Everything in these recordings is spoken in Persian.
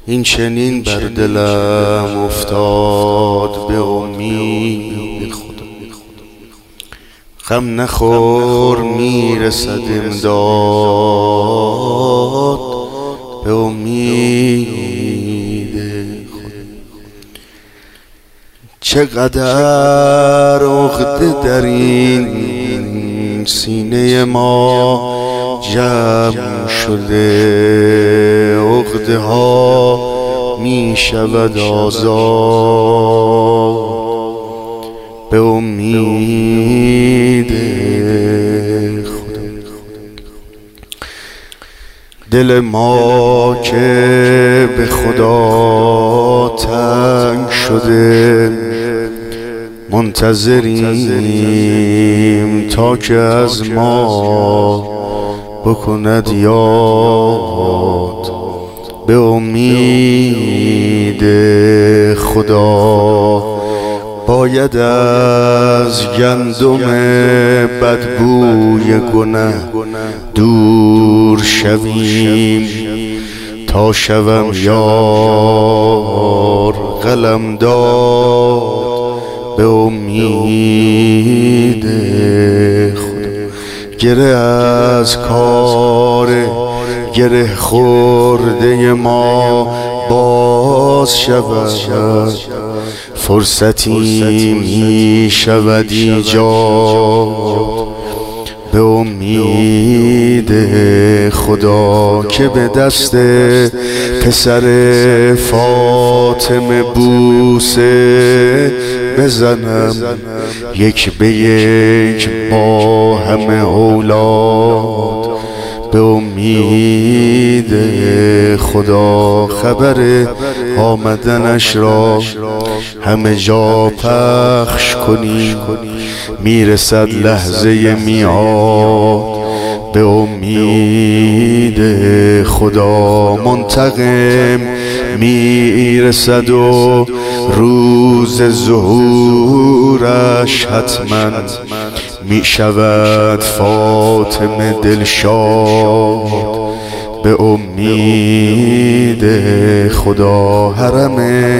این چنین بر دلم افتاد به امید خدا، غم نخور میرسد امداد به امید خدا. چقدر عقده در این سینه ما جمع شده، عقده ها می شود آزاد به امید خدا. دل ما که به خدا تنگ شده، منتظریم تا که از ما بکند یاد به امید خدا. باید از گندم بدبوی گنه دور شویم تا شوم یار قلمداد به امید خدا. گره از کار گره خورده ما باز شود، فرصتی می شود ایجاد به امید خدا. که به دست پسر فاطمه بوسه بزنم یک به یک با همه اولاد به امید خدا. خبر آمدنش را همه جا پخش کنیم، میرسد لحظه میعاد به امید خدا. منتقم میرسد و روز ظهورش حتما میشود فاطمه دلشاد به امید خدا. حرم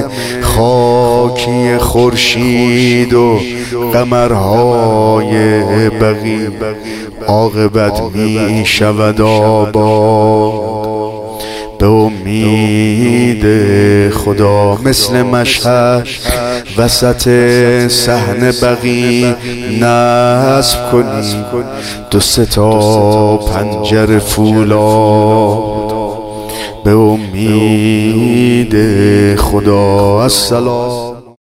خاکی خورشید و قمرهای بقی عاقبت می شود آباد به امید خدا. مثل مشهد وسط صحن بقی نصب کنیم دو سه تا پنجره فولاد به امید خدا. السلام.